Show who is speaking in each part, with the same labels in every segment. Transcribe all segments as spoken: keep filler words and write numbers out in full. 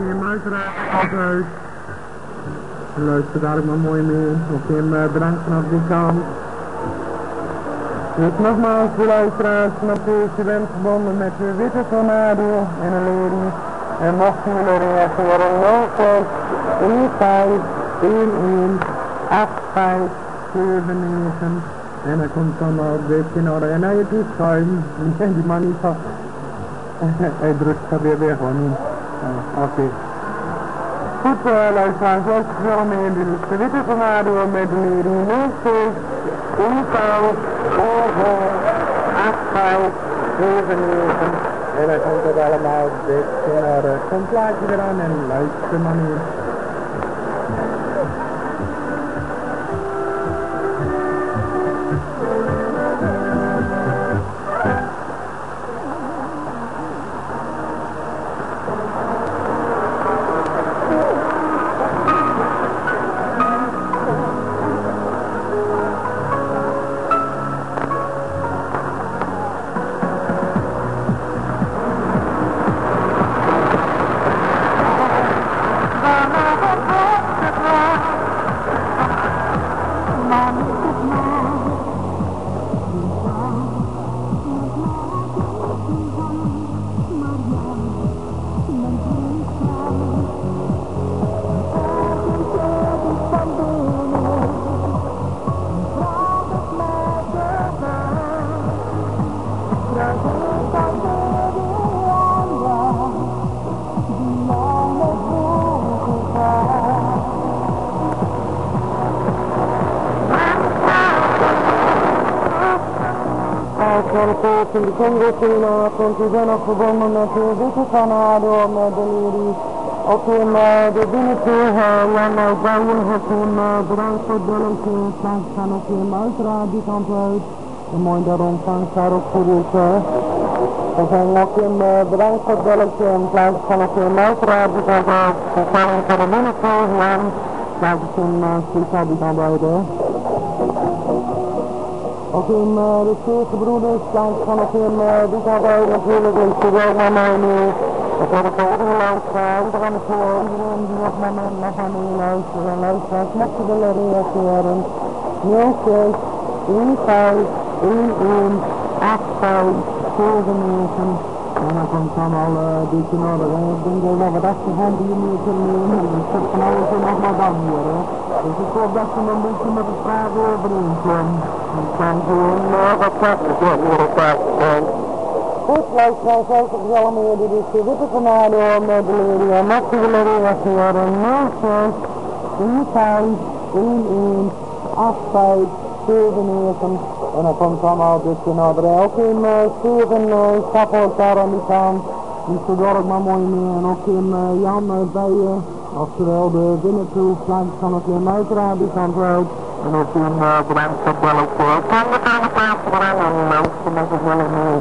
Speaker 1: Kim, uiteraard altijd. Luister daar ook maar mooi mee. Oké, Kim, bedankt vanaf die kant. Dus nogmaals voor luisteraars van het evenement verbonden met de Witte Tornado en een lady. En mochten jullie reageren nul zes drie vijf één één acht vijf zeven negen. En dan komt dan al dit in orde. En hij is schuim. Die man niet van. Hij drukt er weer weg gewoon niet. Oké. Okay. Goed uh, luisteraars, luister wel mee in de Witte Tornado met de lady nul zes drie vijf één acht vijf zeven negen. En dan komt het allemaal dit in orde. Kom plaatje eraan en luister maar niet. In de Congo-Tina komt u dan nog verbonden met de Witte Tornado met de lady. Ook in uh, de binnentoe, uh, Jan uh, Bouwen heeft toen uh, bedankt voor het belletje. Plaats gaan ook in uiteraard die kant uit. En mooi daarom vangt daar ook voor dit. Uh, we zijn ook in uh, bedankt voor het belletje en plaats gaan ook in uiteraard die kant uit. We gaan voor de binnentoe, Jan. Plaats in uh, speciaal die kant uit. Uh. Ook in uh, de Steelse broeders, plaats van ook in uh, die kant uit natuurlijk, is er wel naar mij nu. Dat wordt ook iedereen luisteren, iedereen voor, iedereen die op mijn moment nog aan u luisteren en luisteren, mocht je willen reageren. nul zes drie vijf één één acht vijf zeven negen. En dan komt dan al uh, dit in orde. Ik denk dat we wat achtergrond hier meer kunnen nemen. Ik zet van alles en nog maar dan hier. Hè. Dus ik hoop dat ze een beetje met de vraag overeenkomen. Ik kan gewoon uh, wat praktisch worden op tijd. Goed, luisteraars, ook gezellig meer. Dit is de Witte Tornado met de lady. En mocht u willen reageren, nul zes drie vijf één één acht vijf zeven negen. En dan komt allemaal dit in orde. Ook in uh, Steven uh, Staphorst daar aan die kant. Die is er ook maar mooi mee. En ook in uh, Jan uh, bij je. Oftewel de binnentoe. Plaats van het in uiteraard die kant uit. En ook in uh, Brandstad wel ook voor. Kan we gaan de plaats vooraan en luisteren met het wel mee.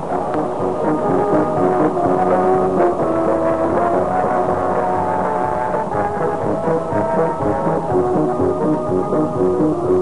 Speaker 1: Thank you.